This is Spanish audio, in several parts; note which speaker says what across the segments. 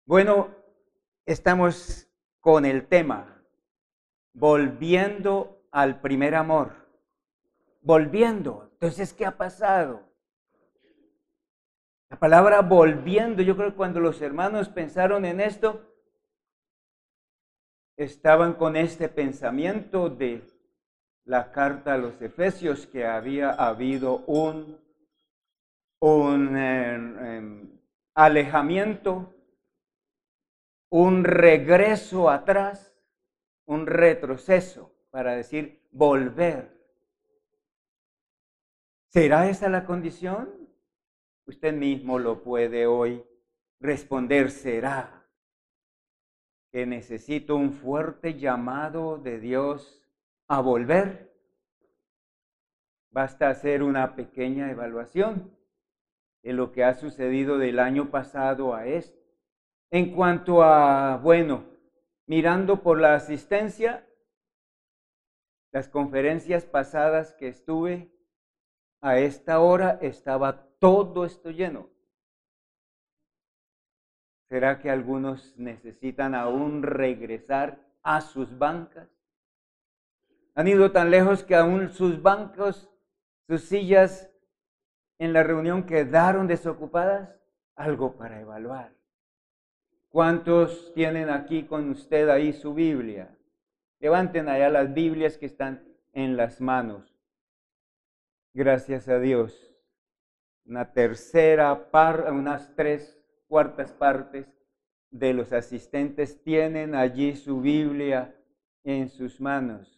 Speaker 1: Bueno, estamos con el tema, volviendo al primer amor. Volviendo. Entonces, ¿qué ha pasado? La palabra volviendo, yo creo que cuando los hermanos pensaron en esto, estaban con este pensamiento de la carta a los Efesios, que había habido un alejamiento, un regreso atrás, un retroceso, para decir volver. ¿Será esa la condición? Usted mismo lo puede hoy responder. ¿Será que necesito un fuerte llamado de Dios a volver? Basta hacer una pequeña evaluación de lo que ha sucedido del año pasado a este. En cuanto a, bueno, mirando por la asistencia, las conferencias pasadas que estuve, a esta hora estaba todo esto lleno. ¿Será que algunos necesitan aún regresar a sus bancas? Han ido tan lejos que aún sus bancos, sus sillas en la reunión quedaron desocupadas. Algo para evaluar. ¿Cuántos tienen aquí con usted ahí su Biblia? Levanten allá las Biblias que están en las manos. Gracias a Dios. Unas 3/4 partes de los asistentes tienen allí su Biblia en sus manos.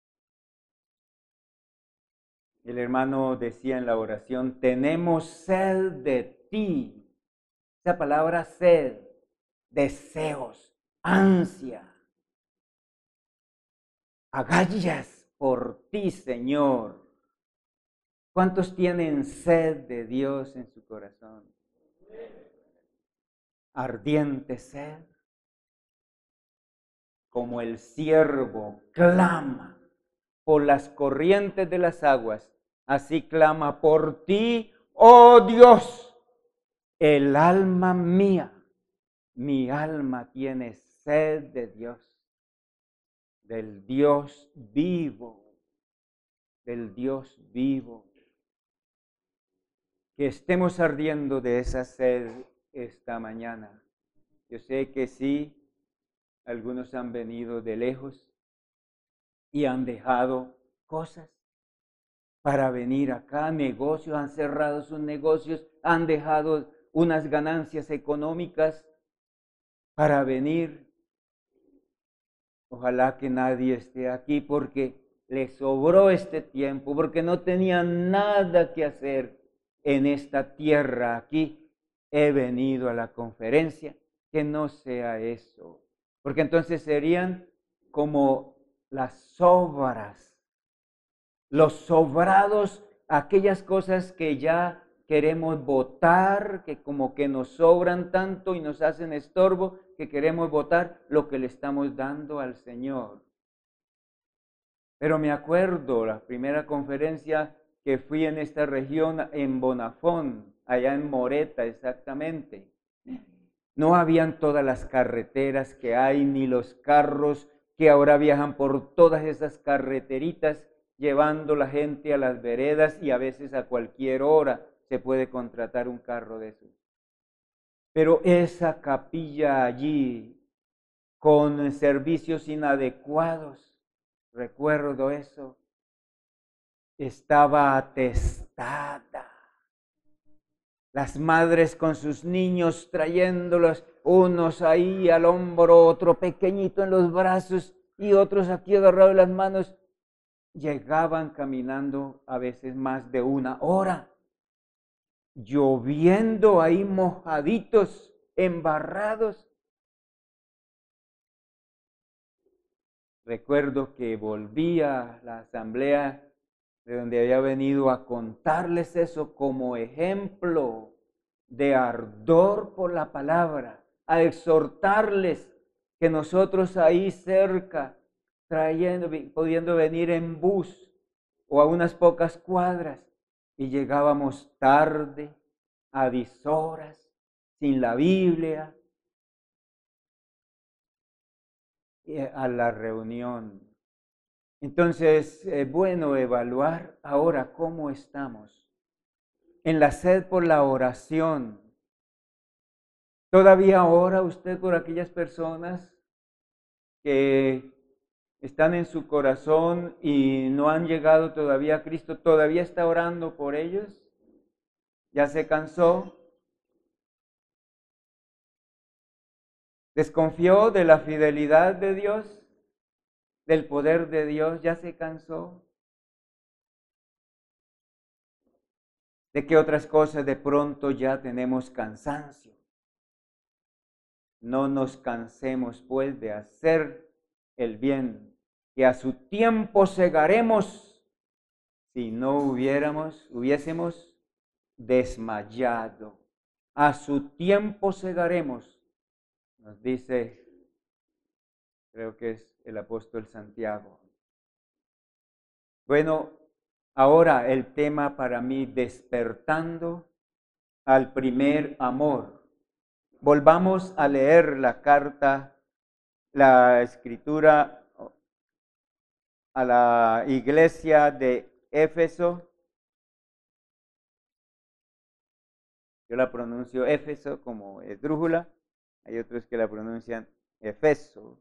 Speaker 1: El hermano decía en la oración, tenemos sed de ti. Esa palabra sed, deseos, ansia, agallas por ti, Señor. ¿Cuántos tienen sed de Dios en su corazón? Ardiente sed, como el ciervo clama por las corrientes de las aguas, así clama por ti, oh Dios, el alma mía, mi alma tiene sed de Dios, del Dios vivo, del Dios vivo. Que estemos ardiendo de esa sed esta mañana. Yo sé que sí, algunos han venido de lejos y han dejado cosas para venir acá, negocios, han cerrado sus negocios, han dejado unas ganancias económicas para venir. Ojalá que nadie esté aquí porque les sobró este tiempo, porque no tenían nada que hacer en esta tierra. Aquí he venido a la conferencia, que no sea eso, porque entonces serían como las sobras, los sobrados, aquellas cosas que ya queremos botar, que como que nos sobran tanto y nos hacen estorbo, que queremos botar lo que le estamos dando al Señor. Pero me acuerdo la primera conferencia que fui en esta región, en Bonafón, allá en Moreta exactamente. No habían todas las carreteras que hay, ni los carros que ahora viajan por todas esas carreteritas, llevando la gente a las veredas, y a veces a cualquier hora se puede contratar un carro de esos. Pero esa capilla allí, con servicios inadecuados, recuerdo eso, estaba atestada. Las madres con sus niños trayéndolos, unos ahí al hombro, otro pequeñito en los brazos y otros aquí agarrados de las manos, llegaban caminando a veces más de 1 hora, lloviendo ahí mojaditos, embarrados. Recuerdo que volví a la asamblea de donde había venido a contarles eso como ejemplo de ardor por la palabra, a exhortarles que nosotros ahí cerca, pudiendo venir en bus o a unas pocas cuadras, y llegábamos tarde, a dishoras, sin la Biblia, a la reunión. Entonces, es bueno evaluar ahora cómo estamos en la sed por la oración. ¿Todavía ora usted por aquellas personas que están en su corazón y no han llegado todavía a Cristo? ¿Todavía está orando por ellos? ¿Ya se cansó? ¿Desconfió de la fidelidad de Dios? ¿Del poder de Dios? ¿Ya se cansó? ¿De qué otras cosas de pronto ya tenemos cansancio? No nos cansemos pues de hacer el bien, que a su tiempo segaremos si no hubiésemos desmayado. A su tiempo segaremos, nos dice, creo que es el apóstol Santiago. Bueno, ahora el tema para mí, despertando al primer amor. Volvamos a leer la carta, la escritura a la iglesia de Éfeso. Yo la pronuncio Éfeso como esdrújula. Hay otros que la pronuncian Efeso.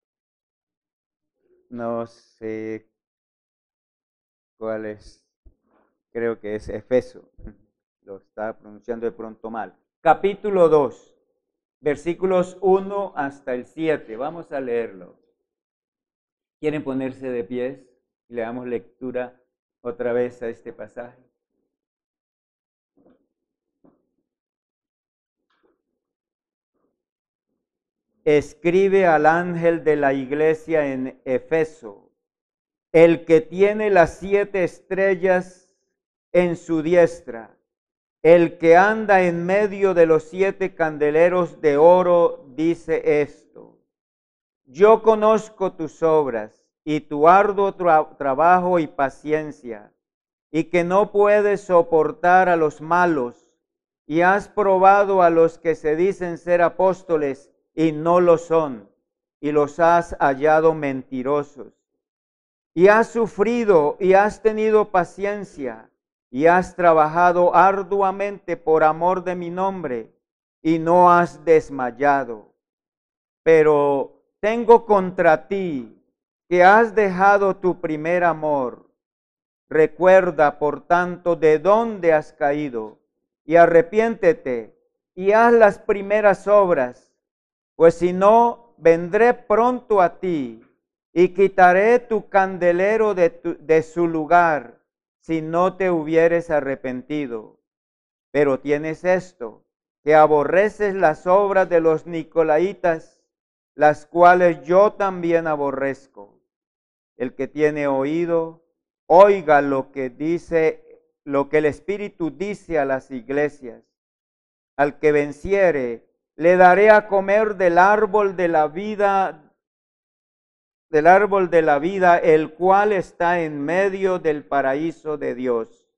Speaker 1: No sé cuál es. Creo que es Efeso. Lo está pronunciando de pronto mal. Capítulo 2, versículos 1 hasta el 7. Vamos a leerlo. ¿Quieren ponerse de pies? Y le damos lectura otra vez a este pasaje. Escribe al ángel de la iglesia en Efeso, el que tiene las 7 estrellas en su diestra, el que anda en medio de los 7 candeleros de oro, dice esto: yo conozco tus obras y tu arduo trabajo y paciencia, y que no puedes soportar a los malos, y has probado a los que se dicen ser apóstoles y no lo son, y los has hallado mentirosos. Y has sufrido y has tenido paciencia, y has trabajado arduamente por amor de mi nombre, y no has desmayado. Pero tengo contra ti que has dejado tu primer amor. Recuerda, por tanto, de dónde has caído, y arrepiéntete, y haz las primeras obras, pues si no, vendré pronto a ti, y quitaré tu candelero de su lugar, si no te hubieres arrepentido. Pero tienes esto, que aborreces las obras de los nicolaítas, las cuales yo también aborrezco. El que tiene oído, oiga lo que dice, lo que el Espíritu dice a las iglesias. Al que venciere, le daré a comer del árbol de la vida, el cual está en medio del paraíso de Dios.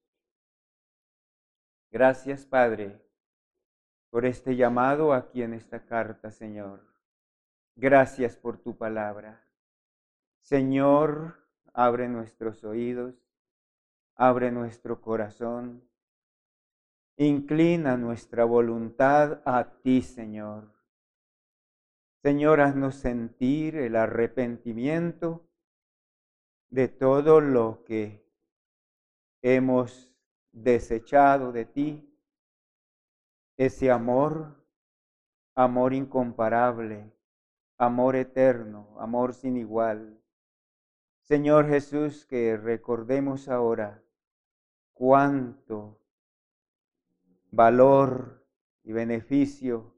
Speaker 1: Gracias, Padre, por este llamado aquí en esta carta, Señor. Gracias por tu palabra. Señor, abre nuestros oídos, abre nuestro corazón, inclina nuestra voluntad a ti, Señor. Señor, haznos sentir el arrepentimiento de todo lo que hemos desechado de ti, ese amor, amor incomparable, amor eterno, amor sin igual. Señor Jesús, que recordemos ahora cuánto valor y beneficio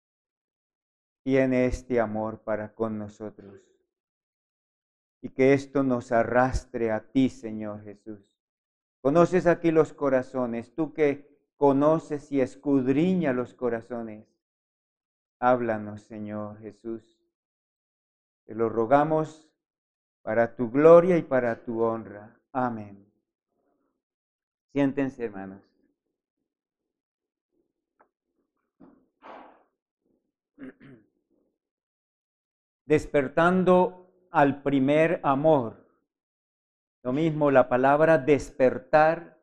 Speaker 1: tiene este amor para con nosotros. Y que esto nos arrastre a ti, Señor Jesús. Conoces aquí los corazones, tú que conoces y escudriña los corazones. Háblanos, Señor Jesús. Te lo rogamos para tu gloria y para tu honra. Amén. Siéntense, hermanos. despertando al primer amor. Lo mismo, la palabra despertar,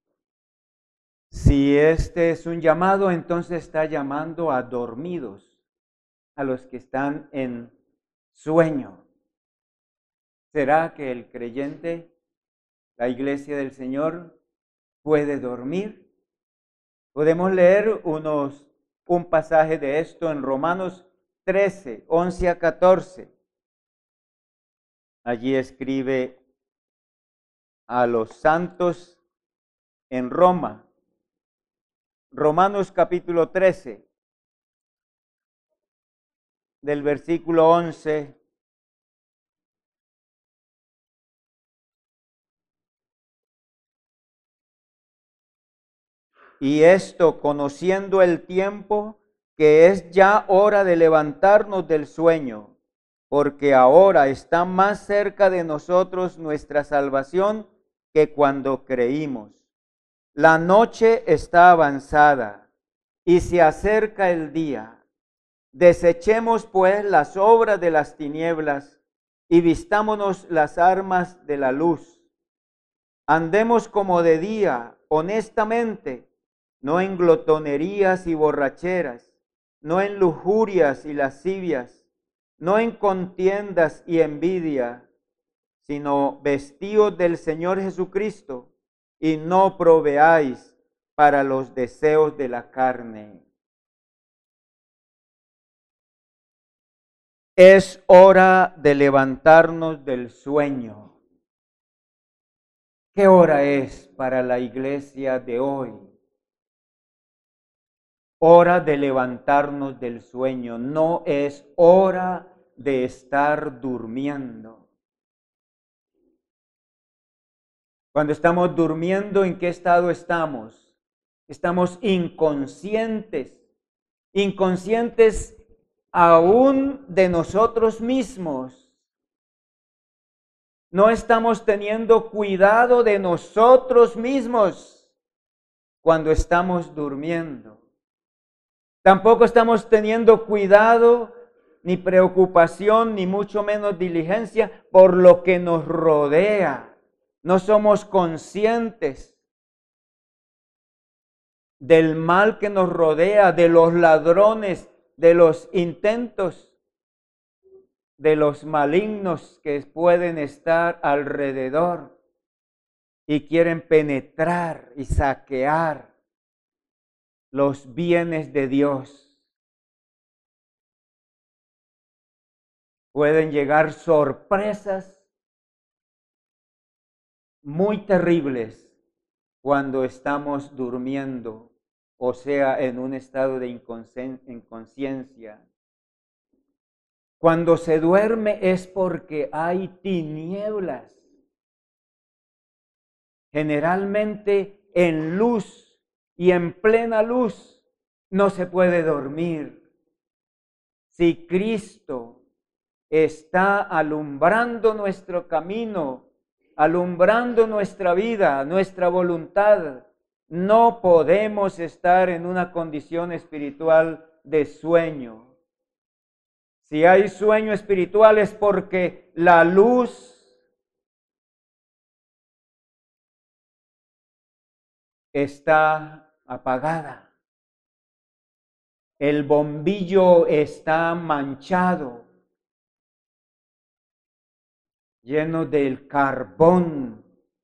Speaker 1: si este es un llamado, entonces está llamando a dormidos, a los que están en sueño. ¿Será que el creyente, la iglesia del Señor, puede dormir? Podemos leer un pasaje de esto en Romanos 13, 11 a 14. Allí escribe a los santos en Roma. Romanos capítulo 13, del versículo 11. Y esto, conociendo el tiempo, que es ya hora de levantarnos del sueño, porque ahora está más cerca de nosotros nuestra salvación que cuando creímos. La noche está avanzada y se acerca el día. Desechemos pues las obras de las tinieblas y vistámonos las armas de la luz. Andemos como de día, honestamente, no en glotonerías y borracheras, no en lujurias y lascivias, no en contiendas y envidia, sino vestíos del Señor Jesucristo y no proveáis para los deseos de la carne. Es hora de levantarnos del sueño. ¿Qué hora es para la iglesia de hoy? Hora de levantarnos del sueño, no es hora de estar durmiendo. Cuando estamos durmiendo, ¿en qué estado estamos? Estamos inconscientes, inconscientes aún de nosotros mismos. No estamos teniendo cuidado de nosotros mismos cuando estamos durmiendo. Tampoco estamos teniendo cuidado, ni preocupación, ni mucho menos diligencia por lo que nos rodea. No somos conscientes del mal que nos rodea, de los ladrones, de los intentos, de los malignos que pueden estar alrededor y quieren penetrar y saquear los bienes de Dios. Pueden llegar sorpresas muy terribles cuando estamos durmiendo, o sea, en un estado de inconsciencia. Cuando se duerme es porque hay tinieblas. Generalmente en luz y en plena luz no se puede dormir. Si Cristo está alumbrando nuestro camino, alumbrando nuestra vida, nuestra voluntad, no podemos estar en una condición espiritual de sueño. Si hay sueño espiritual es porque la luz está apagada. El bombillo está manchado, lleno del carbón.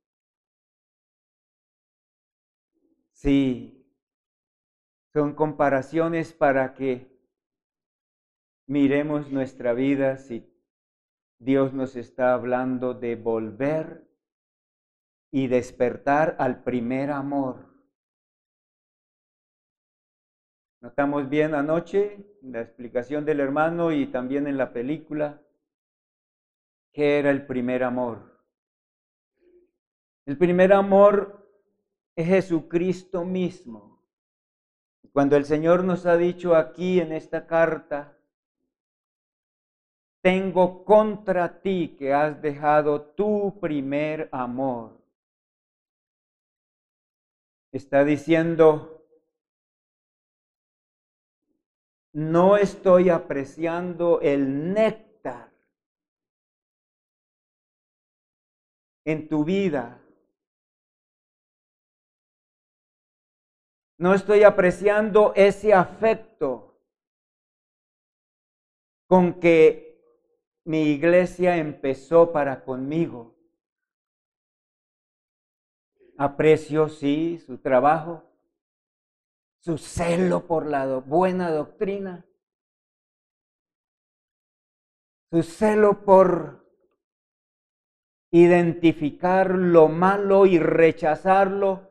Speaker 1: Sí, son comparaciones para que miremos nuestra vida si Dios nos está hablando de volver y despertar al primer amor. Notamos bien anoche la explicación del hermano y también en la película qué era el primer amor. El primer amor es Jesucristo mismo. Cuando el Señor nos ha dicho aquí en esta carta, tengo contra ti que has dejado tu primer amor. Está diciendo, no estoy apreciando el néctar en tu vida. No estoy apreciando ese afecto con que mi iglesia empezó para conmigo. Aprecio, sí, su trabajo, su celo por la buena doctrina, su celo por identificar lo malo y rechazarlo,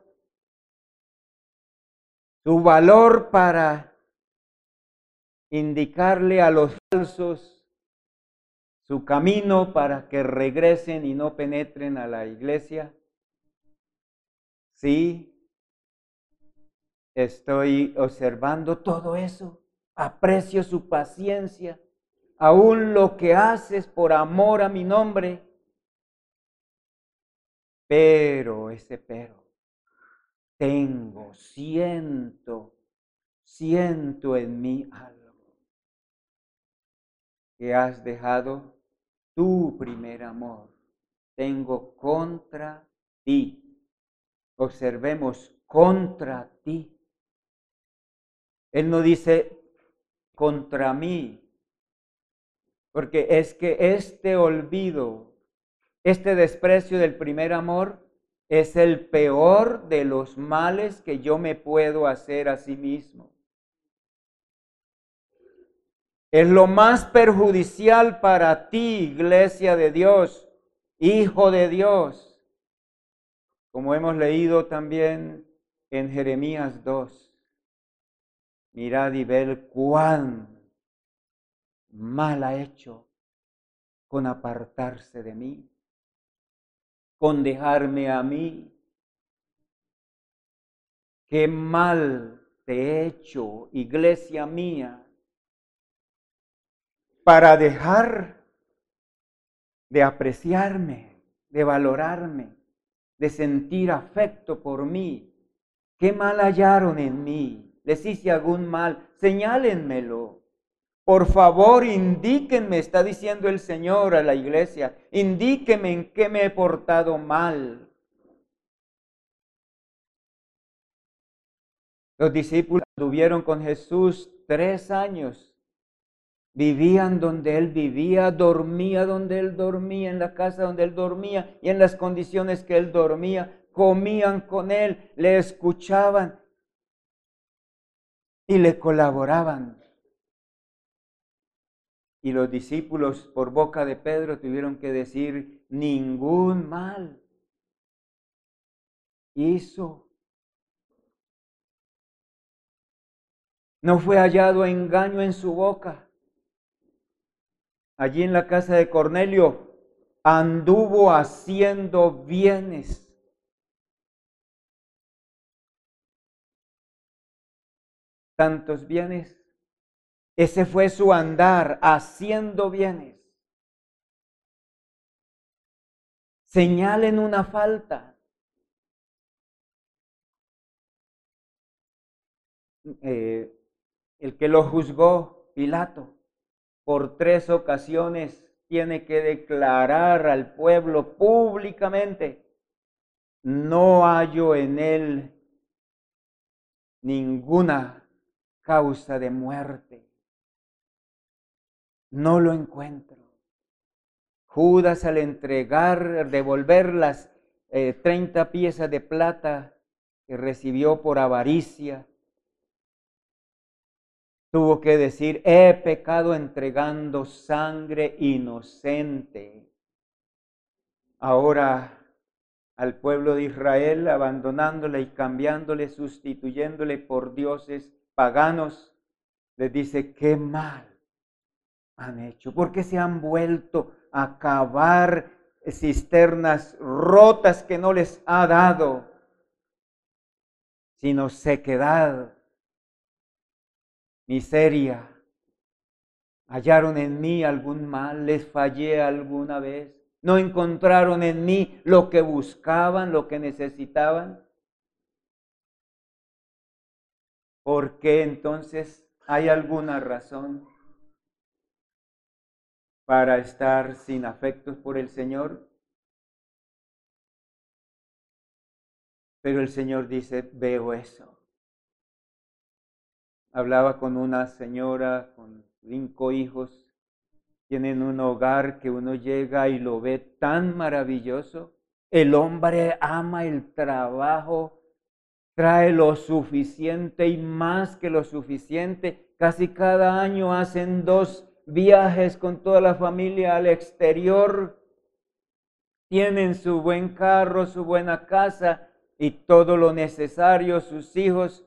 Speaker 1: su valor para indicarle a los falsos su camino para que regresen y no penetren a la iglesia. Sí, estoy observando todo eso, aprecio su paciencia, aún lo que haces por amor a mi nombre. Pero, siento en mí algo, que has dejado tu primer amor. Tengo contra ti. Observemos, contra ti. Él no dice contra mí, porque es que este olvido, este desprecio del primer amor es el peor de los males que yo me puedo hacer a sí mismo. Es lo más perjudicial para ti, iglesia de Dios, hijo de Dios, como hemos leído también en Jeremías 2. Mirad y ved cuán mal ha hecho con apartarse de mí, con dejarme a mí. Qué mal te he hecho, iglesia mía, para dejar de apreciarme, de valorarme, de sentir afecto por mí. ¿Qué mal hallaron en mí? ¿Les hice algún mal? Señálenmelo. Por favor, indíquenme, está diciendo el Señor a la iglesia, indíquenme en qué me he portado mal. Los discípulos estuvieron con Jesús 3 años. Vivían donde Él vivía, dormía donde Él dormía, en la casa donde Él dormía y en las condiciones que Él dormía. Comían con Él, le escuchaban y le colaboraban. Y los discípulos por boca de Pedro tuvieron que decir, ningún mal hizo. No fue hallado engaño en su boca. Allí en la casa de Cornelio anduvo haciendo bienes. Tantos bienes. Ese fue su andar, haciendo bienes. Señalen una falta. El que lo juzgó, Pilato, por 3 ocasiones tiene que declarar al pueblo públicamente, no hallo en él ninguna causa de muerte. No lo encuentro. Judas, al devolver las 30 piezas de plata que recibió por avaricia, tuvo que decir, he pecado entregando sangre inocente. Ahora al pueblo de Israel, abandonándole y cambiándole, sustituyéndole por dioses paganos, les dice, qué mal han hecho, porque se han vuelto a cavar cisternas rotas que no les ha dado, sino sequedad, miseria. ¿Hallaron en mí algún mal? ¿Les fallé alguna vez? ¿No encontraron en mí lo que buscaban, lo que necesitaban? ¿Por qué entonces hay alguna razón para estar sin afectos por el Señor? Pero el Señor dice, veo eso. Hablaba con una señora con 5 hijos. Tienen un hogar que uno llega y lo ve tan maravilloso. El hombre ama el trabajo, trae lo suficiente y más que lo suficiente. Casi cada año hacen 2 viajes con toda la familia al exterior. Tienen su buen carro, su buena casa y todo lo necesario. Sus hijos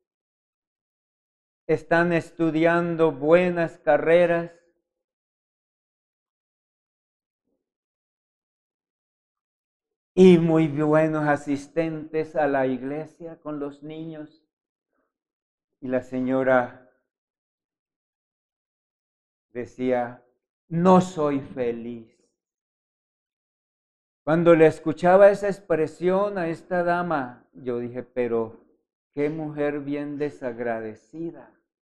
Speaker 1: están estudiando buenas carreras. Y muy buenos asistentes a la iglesia con los niños. Y la señora decía, no soy feliz. Cuando le escuchaba esa expresión a esta dama, yo dije, pero qué mujer bien desagradecida.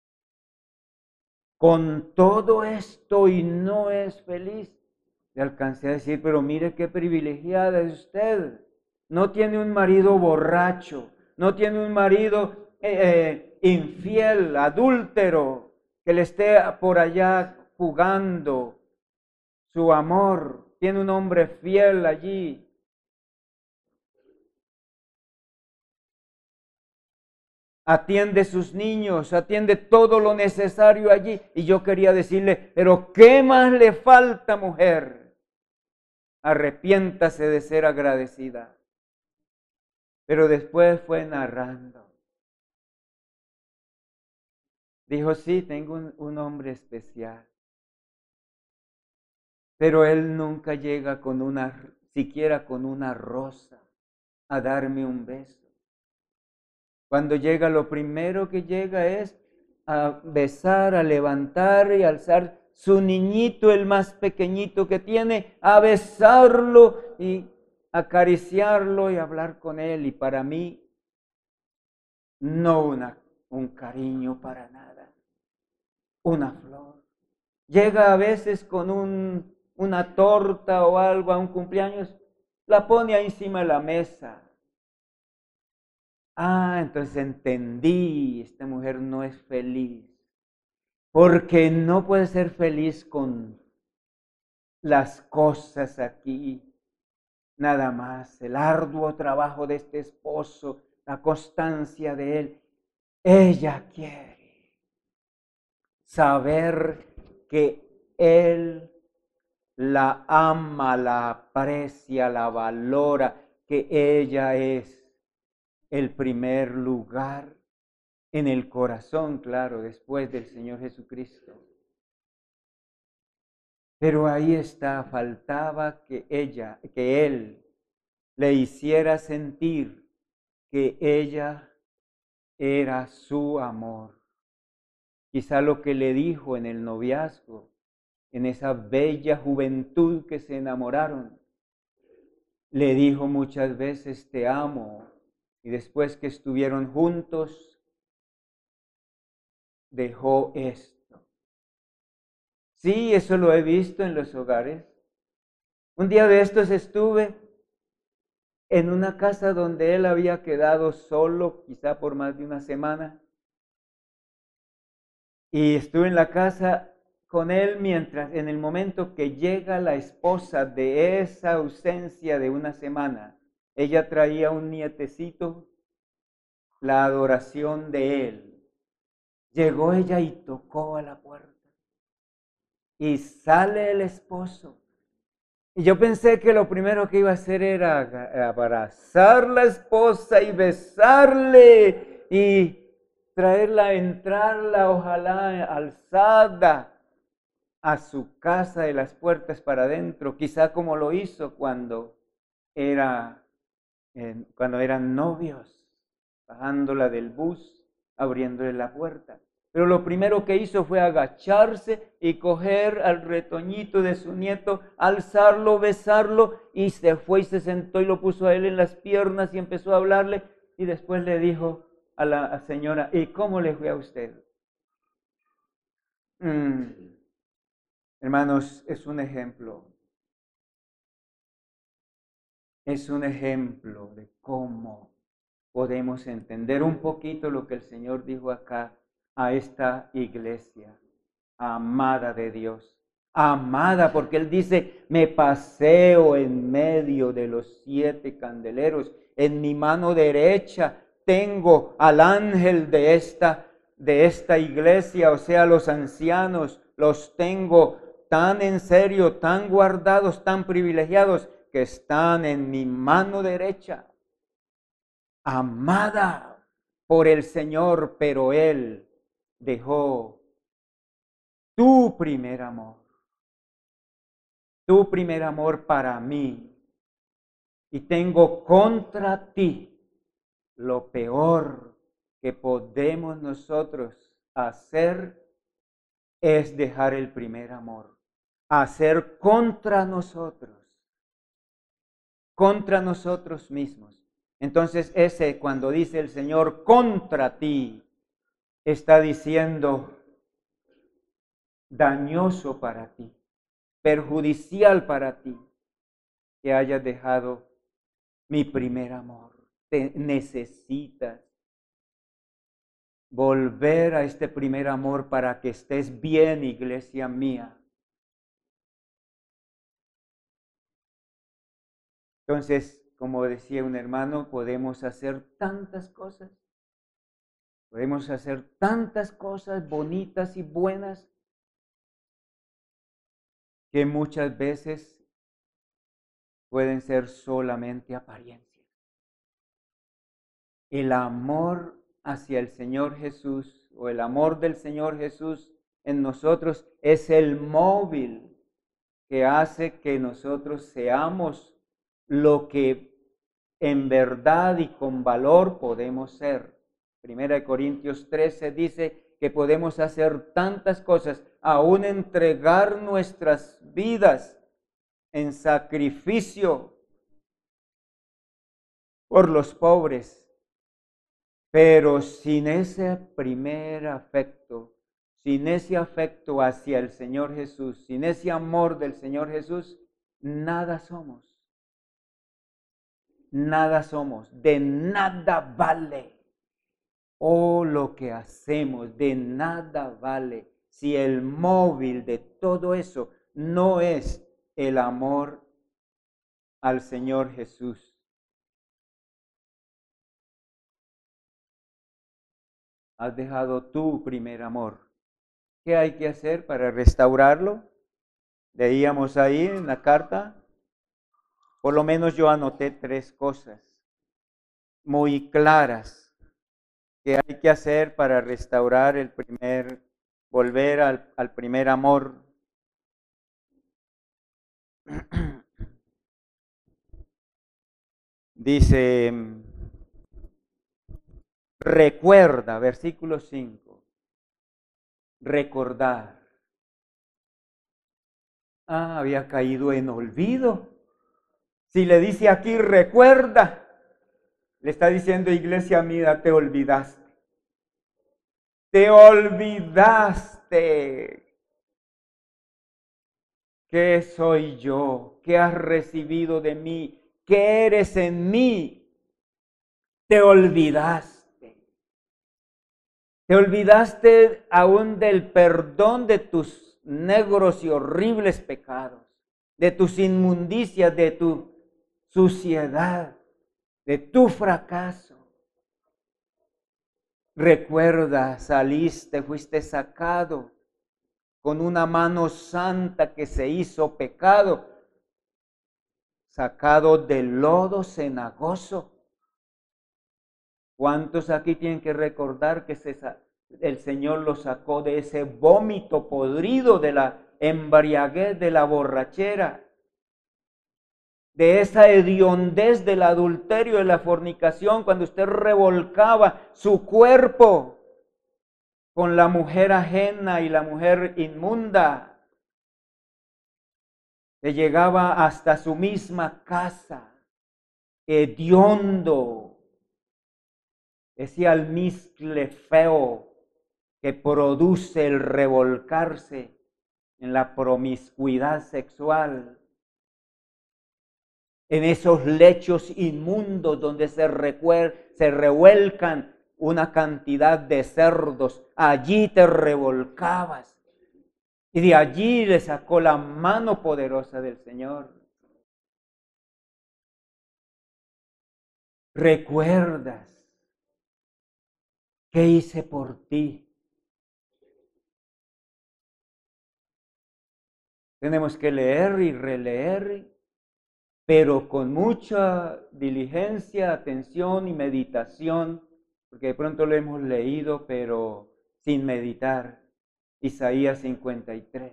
Speaker 1: Con todo esto y no es feliz. Le alcancé a decir, pero mire qué privilegiada es usted. No tiene un marido borracho, no tiene un marido infiel, adúltero, que le esté por allá jugando su amor. Tiene un hombre fiel allí. Atiende sus niños, atiende todo lo necesario allí. Y yo quería decirle, pero ¿qué más le falta, mujer? Arrepiéntase de ser agradecida. Pero después fue narrando. Dijo, sí, tengo un hombre especial. Pero él nunca llega con siquiera con una rosa a darme un beso. Cuando llega, lo primero que llega es a besar, a levantar y alzar su niñito, el más pequeñito que tiene, a besarlo y acariciarlo y hablar con él. Y para mí, no un cariño para nada, una flor. Llega a veces con una torta o algo a un cumpleaños, la pone ahí encima de la mesa. Ah, entonces entendí, esta mujer no es feliz, porque no puede ser feliz con las cosas aquí, nada más, el arduo trabajo de este esposo, la constancia de él. Ella quiere saber que él la ama, la aprecia, la valora, que ella es el primer lugar en el corazón, claro, después del Señor Jesucristo. Pero ahí está, faltaba que él le hiciera sentir que ella era su amor. Quizá lo que le dijo en el noviazgo, en esa bella juventud que se enamoraron, le dijo muchas veces te amo, y después que estuvieron juntos, dejó esto. Sí, eso lo he visto en los hogares. Un día de estos estuve en una casa donde él había quedado solo, quizá por más de una semana, y estuve en la casa con él mientras, en el momento que llega la esposa de esa ausencia de una semana, ella traía un nietecito, la adoración de él. Llegó ella y tocó a la puerta. Y sale el esposo. Y yo pensé que lo primero que iba a hacer era abrazar a la esposa y besarle y traerla, entrarla, ojalá alzada a su casa de las puertas para adentro, quizá como lo hizo cuando eran novios, bajándola del bus, abriéndole la puerta. Pero lo primero que hizo fue agacharse y coger al retoñito de su nieto, alzarlo, besarlo, y se fue y se sentó y lo puso a él en las piernas y empezó a hablarle, y después le dijo a la señora, ¿y cómo le fue a usted? Hermanos, es un ejemplo de cómo podemos entender un poquito lo que el Señor dijo acá a esta iglesia amada de Dios. Amada, porque Él dice, me paseo en medio de los 7 candeleros. En mi mano derecha tengo al ángel de esta iglesia, o sea, los ancianos, los tengo tan en serio, tan guardados, tan privilegiados, que están en mi mano derecha. Amada por el Señor, pero Él dejó tu primer amor para mí. Y tengo contra ti lo peor que podemos nosotros hacer es dejar el primer amor. Hacer contra nosotros mismos. Entonces cuando dice el Señor contra ti, está diciendo dañoso para ti, perjudicial para ti, que hayas dejado mi primer amor. Te necesitas volver a este primer amor para que estés bien, iglesia mía. Entonces, como decía un hermano, podemos hacer tantas cosas. Podemos hacer tantas cosas bonitas y buenas que muchas veces pueden ser solamente apariencias. El amor hacia el Señor Jesús o el amor del Señor Jesús en nosotros es el móvil que hace que nosotros seamos lo que en verdad y con valor podemos ser. Primera de Corintios 13 dice que podemos hacer tantas cosas, aún entregar nuestras vidas en sacrificio por los pobres, pero sin ese primer afecto, sin ese afecto hacia el Señor Jesús, sin ese amor del Señor Jesús, nada somos. Nada somos, de nada vale. Oh, lo que hacemos de nada vale si el móvil de todo eso no es el amor al Señor Jesús. Has dejado tu primer amor. ¿Qué hay que hacer para restaurarlo? Leíamos ahí en la carta. Por lo menos yo anoté 3 cosas muy claras que hay que hacer para restaurar volver al primer amor. Dice, recuerda, versículo 5, recordar. Había caído en olvido. Si le dice aquí, recuerda, le está diciendo, iglesia mía, te olvidaste. Te olvidaste. ¿Qué soy yo? ¿Qué has recibido de mí? ¿Qué eres en mí? Te olvidaste. Te olvidaste aún del perdón de tus negros y horribles pecados, de tus inmundicias, de tu suciedad, de tu fracaso. Recuerda, saliste, fuiste sacado con una mano santa que se hizo pecado, sacado del lodo cenagoso. ¿Cuántos aquí tienen que recordar que el Señor los sacó de ese vómito podrido, de la embriaguez, de la borrachera, de esa hediondez del adulterio, de la fornicación, cuando usted revolcaba su cuerpo con la mujer ajena y la mujer inmunda, que llegaba hasta su misma casa, hediondo, ese almizcle feo que produce el revolcarse en la promiscuidad sexual. en esos lechos inmundos donde se revuelcan una cantidad de cerdos. Allí te revolcabas. Y de allí le sacó la mano poderosa del Señor. ¿Recuerdas qué hice por ti? Tenemos que leer y releer, pero con mucha diligencia, atención y meditación, porque de pronto lo hemos leído, pero sin meditar. Isaías 53.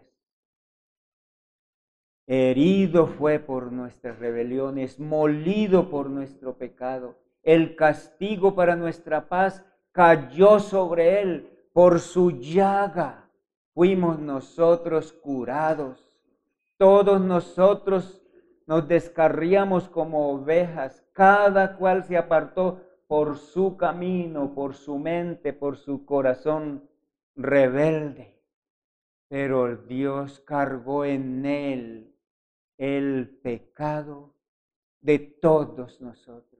Speaker 1: Herido fue por nuestras rebeliones, molido por nuestro pecado. El castigo para nuestra paz cayó sobre él. Por su llaga fuimos nosotros curados. Todos nosotros nos descarriamos como ovejas. Cada cual se apartó por su camino, por su mente, por su corazón rebelde. Pero Dios cargó en él el pecado de todos nosotros.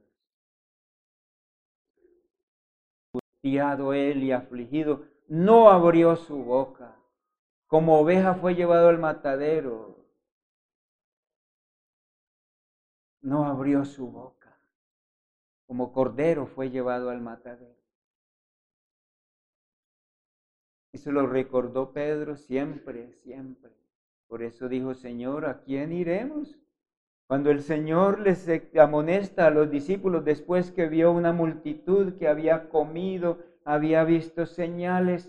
Speaker 1: Angustiado él y afligido, no abrió su boca. Como oveja fue llevado al matadero, no abrió su boca. Como cordero fue llevado al matadero. Eso lo recordó Pedro siempre, siempre. Por eso dijo, Señor, ¿a quién iremos? Cuando el Señor les amonesta a los discípulos después que vio una multitud que había comido, había visto señales,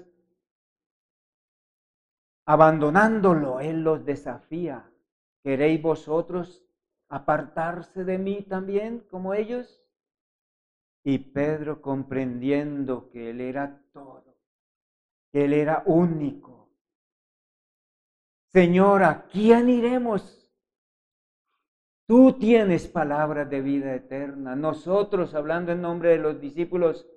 Speaker 1: abandonándolo, Él los desafía. ¿Queréis vosotros apartarse de mí también como ellos? Y Pedro, comprendiendo que Él era todo, que Él era único. Señor, ¿a quién iremos? Tú tienes palabras de vida eterna. Nosotros, hablando en nombre de los discípulos,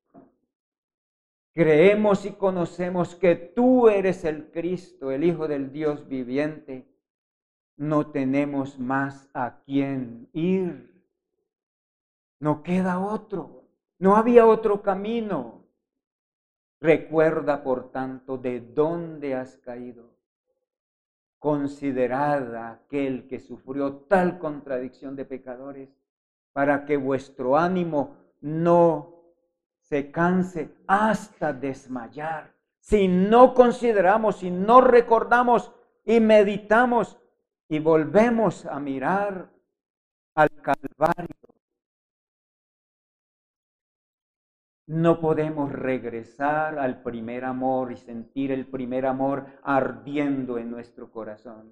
Speaker 1: creemos y conocemos que tú eres el Cristo, el Hijo del Dios viviente. No tenemos más a quién ir. No queda otro. No había otro camino. Recuerda, por tanto, de dónde has caído. Considerad a aquel que sufrió tal contradicción de pecadores, para que vuestro ánimo no se canse hasta desmayar. Si no consideramos, si no recordamos y meditamos y volvemos a mirar al Calvario, no podemos regresar al primer amor y sentir el primer amor ardiendo en nuestro corazón.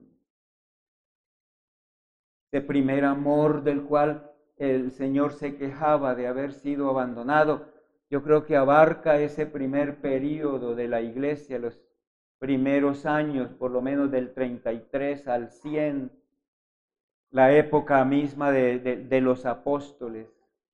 Speaker 1: Ese primer amor del cual el Señor se quejaba de haber sido abandonado, yo creo que abarca ese primer período de la iglesia, los primeros años, por lo menos del 33 al 100, la época misma de los apóstoles.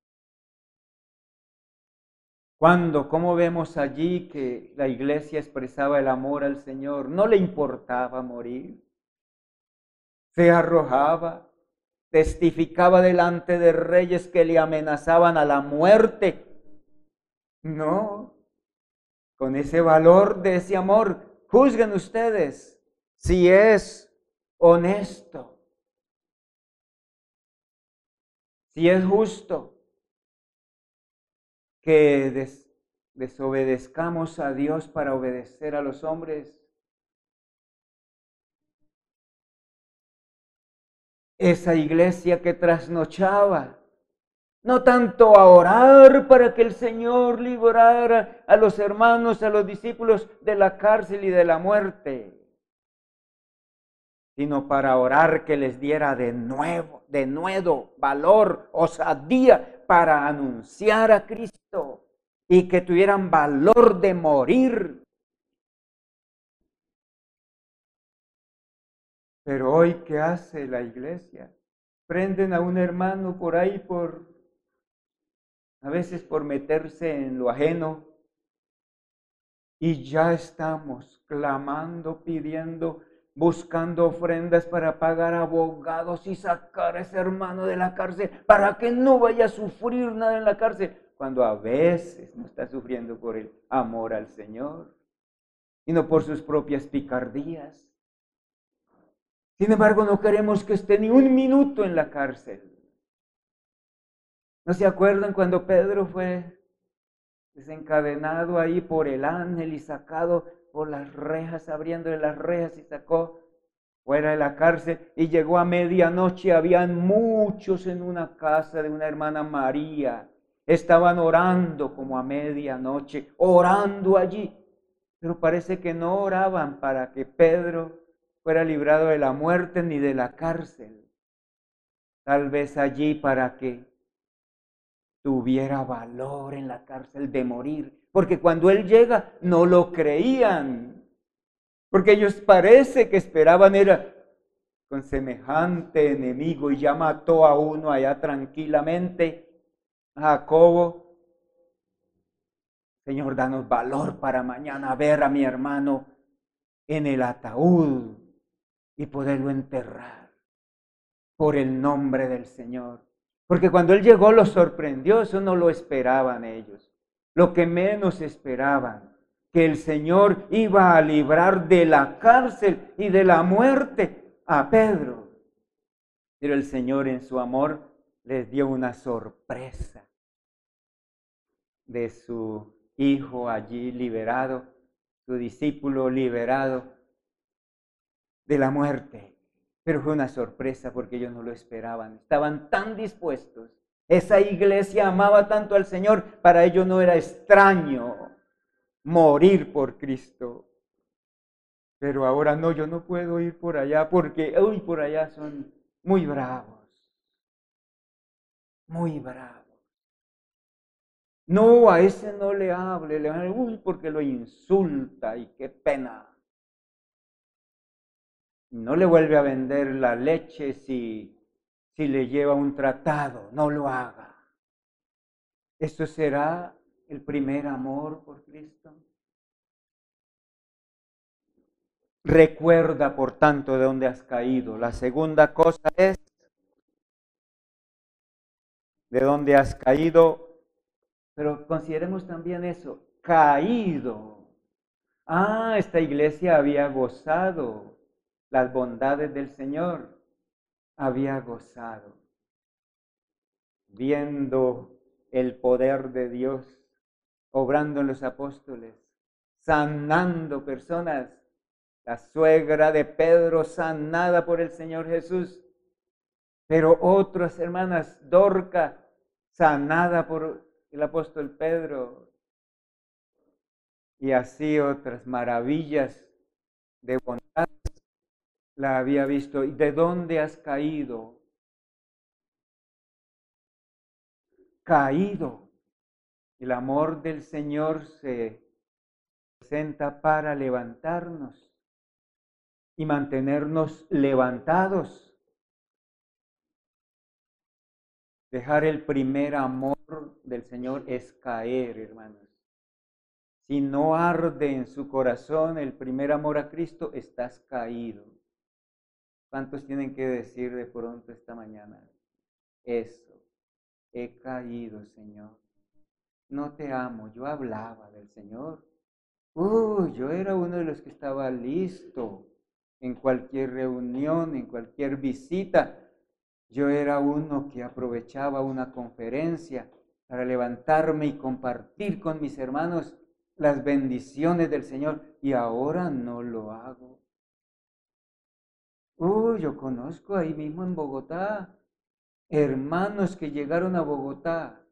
Speaker 1: ¿Cómo vemos allí que la iglesia expresaba el amor al Señor? No le importaba morir. Se arrojaba, testificaba delante de reyes que le amenazaban a la muerte. No, con ese valor de ese amor, juzguen ustedes si es honesto, si es justo que desobedezcamos a Dios para obedecer a los hombres. Esa iglesia que trasnochaba, no tanto a orar para que el Señor librara a los hermanos, a los discípulos de la cárcel y de la muerte, sino para orar que les diera de nuevo, valor, osadía para anunciar a Cristo y que tuvieran valor de morir. Pero hoy, ¿qué hace la iglesia? Prenden a un hermano por ahí a veces por meterse en lo ajeno, y ya estamos clamando, pidiendo buscando ofrendas para pagar abogados y sacar a ese hermano de la cárcel para que no vaya a sufrir nada en la cárcel, cuando a veces no está sufriendo por el amor al Señor, sino por sus propias picardías. Sin embargo, no queremos que esté ni un minuto en la cárcel. ¿No se acuerdan cuando Pedro fue desencadenado ahí por el ángel y sacado por las rejas, abriéndole las rejas y sacó fuera de la cárcel? Y llegó a medianoche, habían muchos en una casa de una hermana María. Estaban orando como a medianoche, orando allí. Pero parece que no oraban para que Pedro fuera librado de la muerte ni de la cárcel. Tal vez allí para que tuviera valor en la cárcel de morir. Porque cuando él llega no lo creían. Porque ellos parece que esperaban era con semejante enemigo y ya mató a uno allá tranquilamente, a Jacobo. Señor, danos valor para mañana ver a mi hermano en el ataúd y poderlo enterrar por el nombre del Señor. Porque cuando él llegó los sorprendió, eso no lo esperaban ellos. Lo que menos esperaban, que el Señor iba a librar de la cárcel y de la muerte a Pedro. Pero el Señor en su amor les dio una sorpresa de su hijo allí liberado, su discípulo liberado de la muerte. Pero fue una sorpresa porque ellos no lo esperaban. Estaban tan dispuestos. Esa iglesia amaba tanto al Señor. Para ellos no era extraño morir por Cristo. Pero ahora no, yo no puedo ir por allá porque, uy, por allá son muy bravos. Muy bravos. No, a ese no le hable. Le van a decir, uy, porque lo insulta y qué pena. No le vuelve a vender la leche si le lleva un tratado, no lo haga. ¿Eso será el primer amor por Cristo? Recuerda, por tanto, de dónde has caído. La segunda cosa es de dónde has caído, pero consideremos también eso, caído. Ah, esta iglesia había gozado las bondades del Señor, había gozado, viendo el poder de Dios, obrando en los apóstoles, sanando personas. La suegra de Pedro sanada por el Señor Jesús, pero otras hermanas, Dorca, sanada por el apóstol Pedro, y así otras maravillas de bondad la había visto. ¿Y de dónde has caído? Caído. El amor del Señor se presenta para levantarnos y mantenernos levantados. Dejar el primer amor del Señor es caer, hermanos. Si no arde en su corazón el primer amor a Cristo, estás caído. ¿Cuántos tienen que decir de pronto esta mañana? Eso, he caído, Señor. No te amo, yo hablaba del Señor. Yo era uno de los que estaba listo en cualquier reunión, en cualquier visita. Yo era uno que aprovechaba una conferencia para levantarme y compartir con mis hermanos las bendiciones del Señor, y ahora no lo hago. Yo conozco ahí mismo en Bogotá hermanos que llegaron a Bogotá,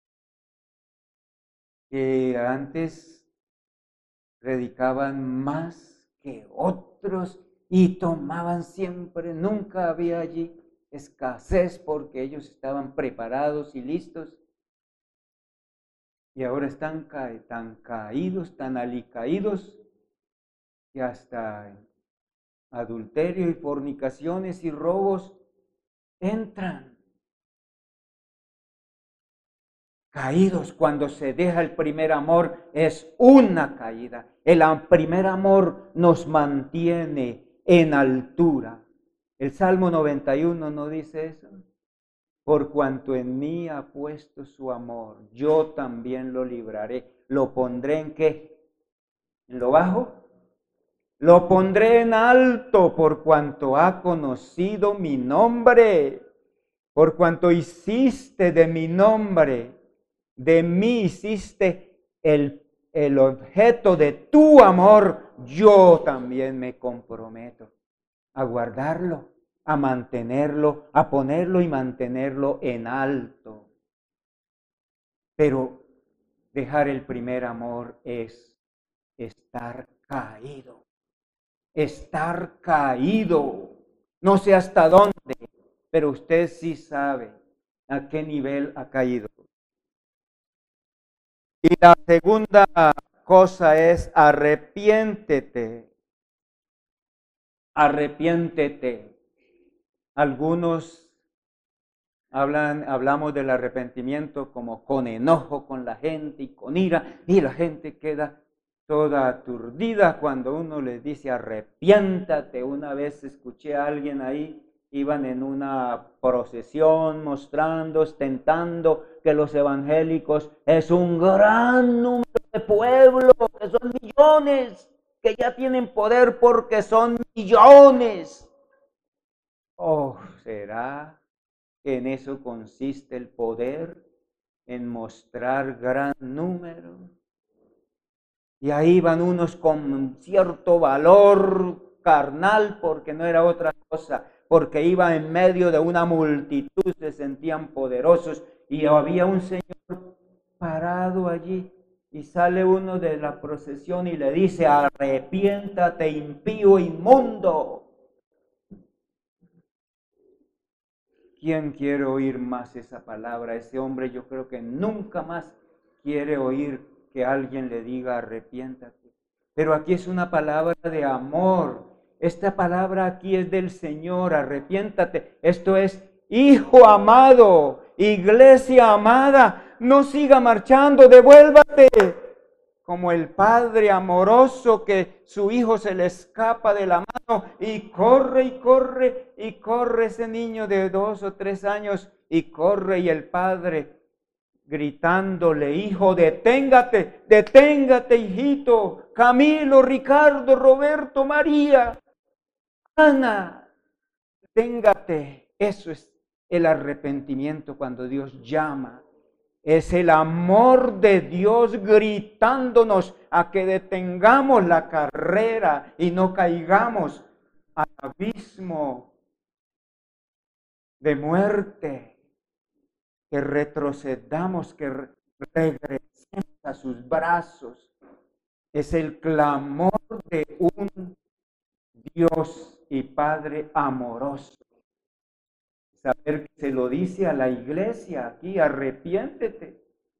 Speaker 1: que antes predicaban más que otros y tomaban siempre, nunca había allí escasez porque ellos estaban preparados y listos. Y ahora están tan caídos, tan alicaídos, que hasta adulterio y fornicaciones y robos entran. Caídos. Cuando se deja el primer amor es una caída. El primer amor nos mantiene en altura. El Salmo 91 no dice eso. Por cuanto en mí ha puesto su amor, yo también lo libraré. ¿Lo pondré en qué? ¿En lo bajo? Lo pondré en alto por cuanto ha conocido mi nombre. Por cuanto hiciste de mi nombre, de mí hiciste el objeto de tu amor, yo también me comprometo a guardarlo, a mantenerlo, a ponerlo y mantenerlo en alto. Pero dejar el primer amor es estar caído, estar caído. No sé hasta dónde, pero usted sí sabe a qué nivel ha caído. Y la segunda cosa es arrepiéntete. Arrepiéntete. Algunos hablamos del arrepentimiento como con enojo con la gente y con ira, y la gente queda toda aturdida cuando uno les dice arrepiéntate. Una vez escuché a alguien ahí, iban en una procesión mostrando, ostentando que los evangélicos es un gran número de pueblo, que son millones, que ya tienen poder porque son millones. Oh, ¿será que en eso consiste el poder? En mostrar gran número. Y ahí van unos con cierto valor carnal, porque no era otra cosa, porque iban en medio de una multitud, se sentían poderosos, y había un señor parado allí, y sale uno de la procesión y le dice, arrepiéntate, impío, inmundo. ¿Quién quiere oír más esa palabra? Ese hombre yo creo que nunca más quiere oír que alguien le diga arrepiéntate. Pero aquí es una palabra de amor. Esta palabra aquí es del Señor, arrepiéntate. Esto es, hijo amado, iglesia amada, no siga marchando, devuélvate. Como el padre amoroso que su hijo se le escapa de la mano y corre y corre y corre ese niño de 2 o 3 años y corre, y el padre gritándole, hijo, deténgate, deténgate, hijito, Camilo, Ricardo, Roberto, María, Ana, deténgate. Eso es el arrepentimiento cuando Dios llama. Es el amor de Dios gritándonos a que detengamos la carrera y no caigamos al abismo de muerte, que retrocedamos, que regresemos a sus brazos. Es el clamor de un Dios y Padre amoroso. Saber que se lo dice a la iglesia aquí, arrepiéntete,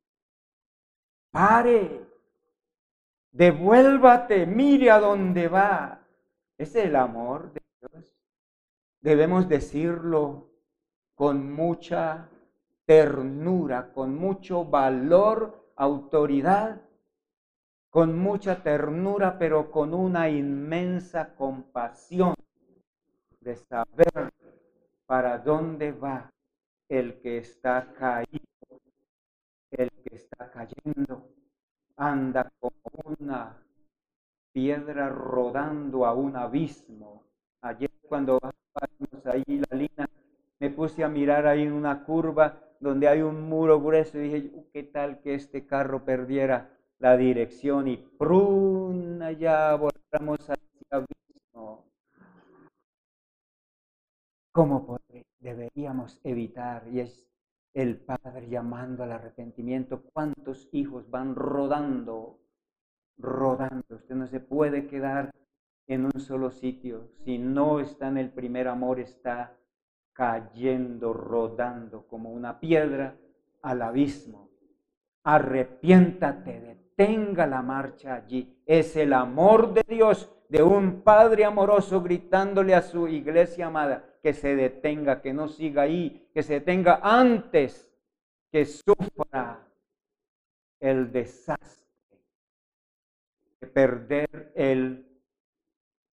Speaker 1: pare, devuélvate, mire a dónde va. Es el amor de Dios. Debemos decirlo con mucha ternura, con mucho valor, autoridad, con mucha ternura, pero con una inmensa compasión de saber para dónde va el que está caído, el que está cayendo. Anda como una piedra rodando a un abismo. Ayer cuando bajamos ahí la línea, me puse a mirar ahí en una curva donde hay un muro grueso y dije, ¿qué tal que este carro perdiera la dirección y ¡prun! Allá volamos a ese abismo? ¿Cómo deberíamos evitar? Y es el Padre llamando al arrepentimiento. ¿Cuántos hijos van rodando? Rodando. Usted no se puede quedar en un solo sitio. Si no está en el primer amor, está cayendo, rodando como una piedra al abismo. Arrepiéntate, detenga la marcha allí. Es el amor de Dios, de un Padre amoroso gritándole a su iglesia amada que se detenga, que no siga ahí, que se detenga antes que sufra el desastre de perder el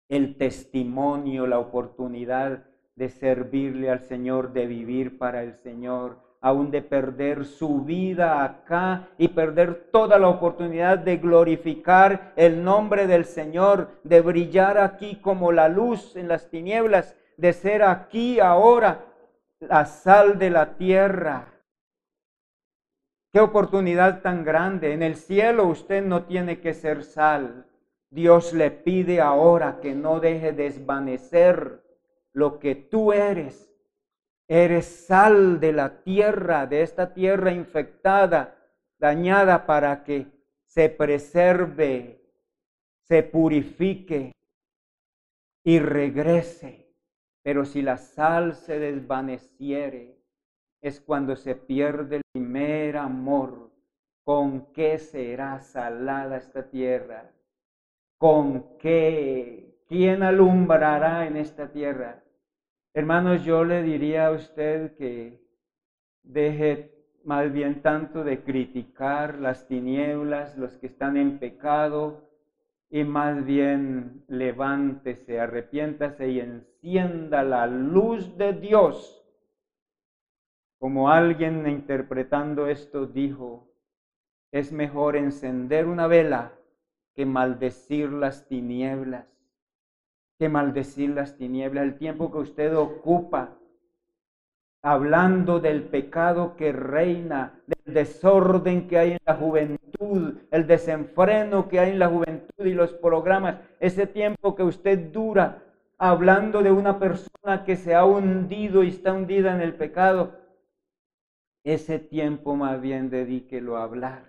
Speaker 1: el testimonio, la oportunidad de servirle al Señor, de vivir para el Señor, aún de perder su vida acá y perder toda la oportunidad de glorificar el nombre del Señor, de brillar aquí como la luz en las tinieblas, de ser aquí ahora la sal de la tierra. Qué oportunidad tan grande. En el cielo usted no tiene que ser sal. Dios le pide ahora que no deje desvanecer lo que tú eres. Eres sal de la tierra, de esta tierra infectada, dañada, para que se preserve, se purifique y regrese. Pero si la sal se desvaneciere, es cuando se pierde el primer amor. ¿Con qué será salada esta tierra? ¿Con qué? ¿Quién alumbrará en esta tierra? Hermanos, yo le diría a usted que deje más bien tanto de criticar las tinieblas, los que están en pecado, y más bien levántese, arrepiéntase y encienda la luz de Dios. Como alguien interpretando esto dijo, es mejor encender una vela que maldecir las tinieblas. Que maldecir las tinieblas. El tiempo que usted ocupa hablando del pecado que reina, del desorden que hay en la juventud, el desenfreno que hay en la juventud y los programas, ese tiempo que usted dura hablando de una persona que se ha hundido y está hundida en el pecado, ese tiempo más bien dedíquelo a hablar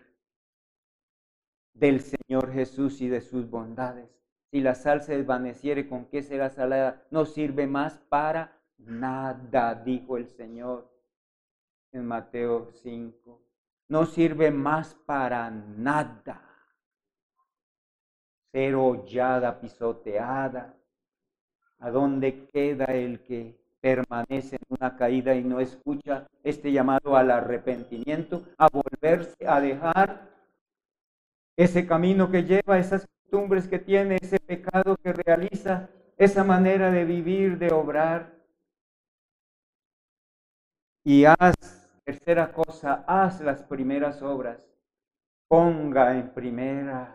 Speaker 1: del Señor Jesús y de sus bondades. Si la sal se desvaneciere, ¿con qué será salada? No sirve más para nada, dijo el Señor en Mateo 5. No sirve más para nada. Ser hollada, pisoteada. ¿A dónde queda el que permanece en una caída y no escucha este llamado al arrepentimiento, a volverse, a dejar ese camino que lleva, esas costumbres que tiene, ese pecado que realiza, esa manera de vivir, de obrar? Y haz, tercera cosa, haz las primeras obras. Ponga en primera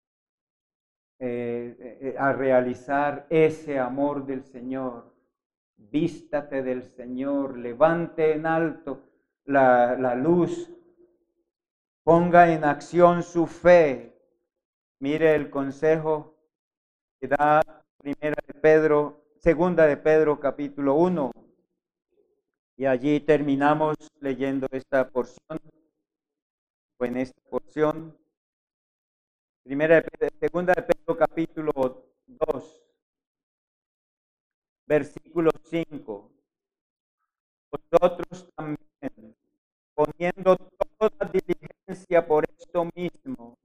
Speaker 1: a realizar ese amor del Señor. Vístate del Señor, levante en alto la luz, ponga en acción su fe. Mire el consejo que da segunda de Pedro capítulo 1. Y allí terminamos leyendo esta porción, o en esta porción. Segunda de Pedro capítulo 2, versículo 5. Vosotros también, poniendo toda diligencia por esto mismo,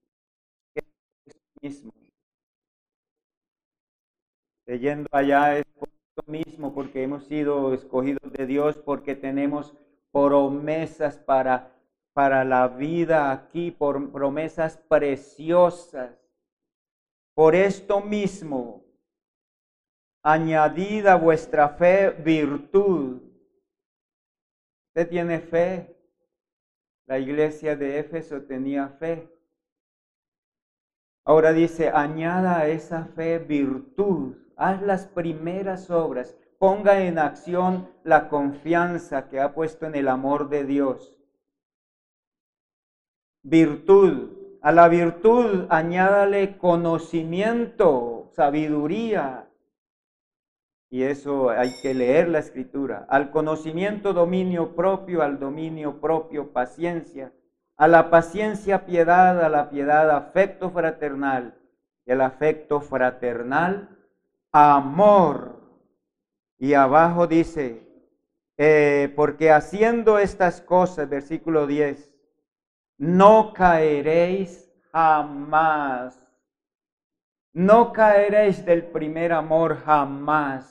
Speaker 1: leyendo allá es por esto mismo, porque hemos sido escogidos de Dios, porque tenemos promesas para la vida aquí, por promesas preciosas. Por esto mismo, añadid a vuestra fe virtud. ¿Usted tiene fe? La iglesia de Éfeso tenía fe. Ahora dice, añada a esa fe virtud. Haz las primeras obras. Ponga en acción la confianza que ha puesto en el amor de Dios. Virtud. A la virtud añádale conocimiento, sabiduría. Y eso hay que leer la Escritura. Al conocimiento, dominio propio, al dominio propio, paciencia. A la paciencia, piedad, a la piedad, afecto fraternal. Y al afecto fraternal, amor. Y abajo dice, porque haciendo estas cosas, versículo 10, no caeréis jamás. No caeréis del primer amor jamás.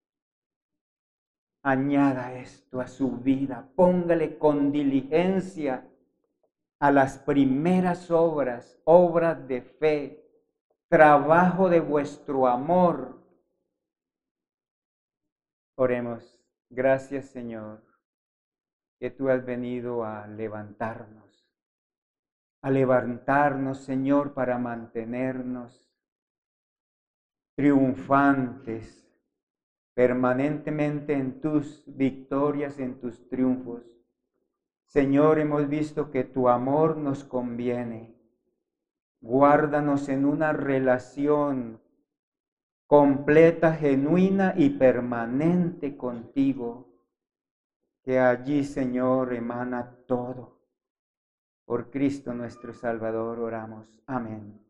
Speaker 1: Añada esto a su vida, póngale con diligencia a las primeras obras, obras de fe, trabajo de vuestro amor. Oremos. Gracias, Señor, que tú has venido a levantarnos, Señor, para mantenernos triunfantes permanentemente en tus victorias, en tus triunfos. Señor, hemos visto que tu amor nos conviene. Guárdanos en una relación completa, genuina y permanente contigo, que allí, Señor, emana todo. Por Cristo nuestro Salvador oramos. Amén.